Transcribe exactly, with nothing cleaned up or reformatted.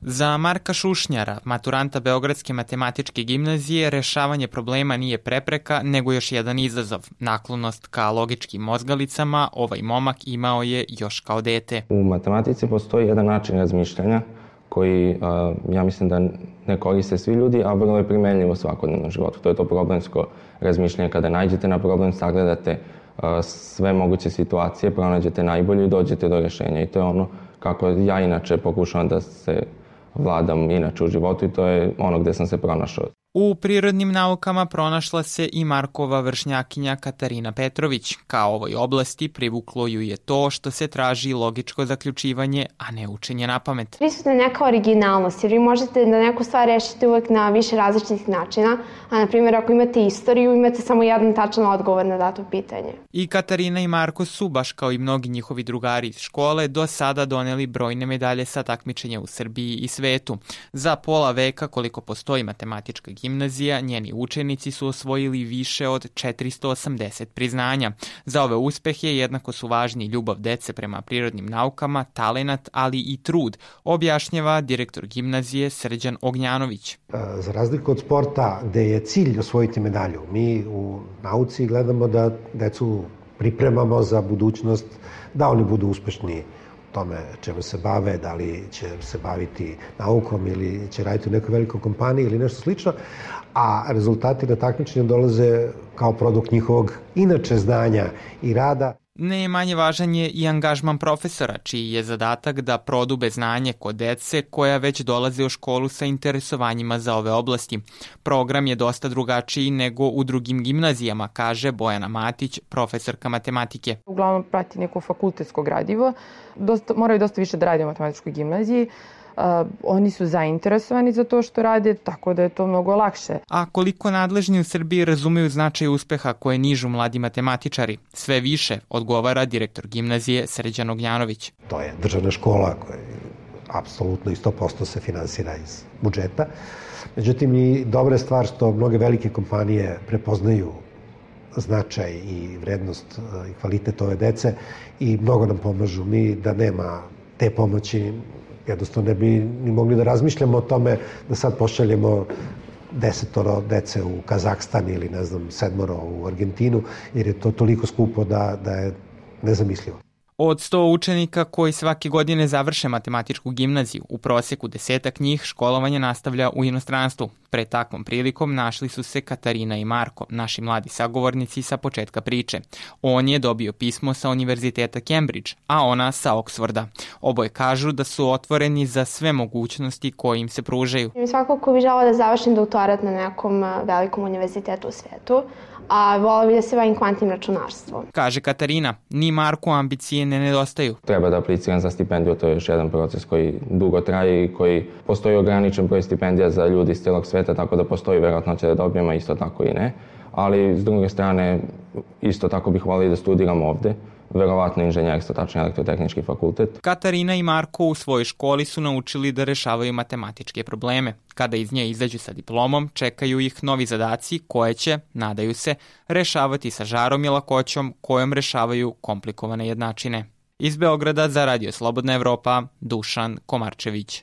Za Marka Šušnjara, maturanta Beogradske matematičke gimnazije, rešavanje problema nije prepreka, nego još jedan izazov. Naklonost ka logičkim mozgalicama ovaj momak imao je još kao dete. U matematici postoji jedan način razmišljanja koji, ja mislim da ne koriste svi ljudi, a vrlo je primenljivo u svakodnevnom životu. To je to problemsko razmišljanje. Kada nađete na problem, sagledate sve moguće situacije, pronađete najbolje i dođete do rješenja. I to je ono kako ja inače pokušavam da se vladam inače u životu i to je ono gde sam se pronašao. U prirodnim naukama pronašla se i Markova vršnjakinja Katarina Petrović. Ka ovoj oblasti privuklo ju je to što se traži logičko zaključivanje, a ne učenje na pamet. Prisutna je neka originalnost, jer vi možete da neku stvar rešite uvek na više različitih načina, a na primjer ako imate istoriju, imate samo jedan tačan odgovor na dato pitanje. I Katarina i Marko su, baš kao i mnogi njihovi drugari iz škole, do sada doneli brojne medalje sa takmičenja u Srbiji i svetu. Za pola veka koliko postoji matematička gimnazija, njeni učenici su osvojili više od četiristo osamdeset priznanja. Za ove uspehe jednako su važni ljubav dece prema prirodnim naukama, talenat, ali i trud, objašnjava direktor gimnazije Srđan Ognjanović. Za razliku od sporta gde je cilj osvojiti medalju, mi u nauci gledamo da decu pripremamo za budućnost, da oni budu uspešni tome čemu se bave, da li će se baviti naukom ili će raditi u nekoj velikoj kompaniji ili nešto slično, a rezultati na takmičenju dolaze kao produkt njihovog inače znanja i rada. Ne manje važan je i angažman profesora, čiji je zadatak da prodube znanje kod dece koja već dolaze u školu sa interesovanjima za ove oblasti. Program je dosta drugačiji nego u drugim gimnazijama, kaže Bojana Matić, profesorka matematike. Uglavnom prati neko fakultetsko gradivo, dosta, moraju dosta više da rade u matematičkoj gimnaziji. Uh, oni su zainteresovani za to što rade, tako da je to mnogo lakše. A koliko nadležni u Srbiji razumeju značaj uspeha koje nižu mladi matematičari? Sve više, odgovara direktor gimnazije Srđan Ognjanović. To je državna škola koja apsolutno i sto posto se finansira iz budžeta. Međutim, i dobra je stvar što mnoge velike kompanije prepoznaju značaj i vrednost i kvalitet ove dece i mnogo nam pomažu. Mi da nema te pomoći jednostavno ne bi ni mogli da razmišljamo o tome da sad pošaljemo desetoro dece u Kazahstan ili ne znam sedmoro u Argentinu, jer je to toliko skupo da, da je nezamislivo. Od sto učenika koji svake godine završe matematičku gimnaziju, u proseku desetak njih školovanje nastavlja u inostranstvu. Pred takvom prilikom našli su se Katarina i Marko, naši mladi sagovornici sa početka priče. On je dobio pismo sa Univerziteta Cambridge, a ona sa Oxforda. Oboje kažu da su otvoreni za sve mogućnosti koje im se pružaju. Svakako bi želala da završim doktorat na nekom velikom univerzitetu u svetu, a vola bi da se bavim kvantnim računarstvom. Kaže Katarina, ni Marku ambicije ne nedostaju. Treba da apliciram za stipendiju, to je još jedan proces koji dugo traje i koji postoji ograničen broj stipendija za ljudi iz celog sveta, tako da postoji verovatnoća da dobijemo, isto tako i ne. Ali s druge strane, isto tako bih volio da studiram ovde, verovatno inženjerstvo, tačnije elektrotehnički fakultet. Katarina i Marko u svojoj školi su naučili da rešavaju matematičke probleme. Kada iz nje izađu sa diplomom, čekaju ih novi zadaci koje će, nadaju se, rešavati sa žarom i lakoćom kojom rešavaju komplikovane jednačine. Iz Beograda za Radio Slobodna Evropa, Dušan Komarčević.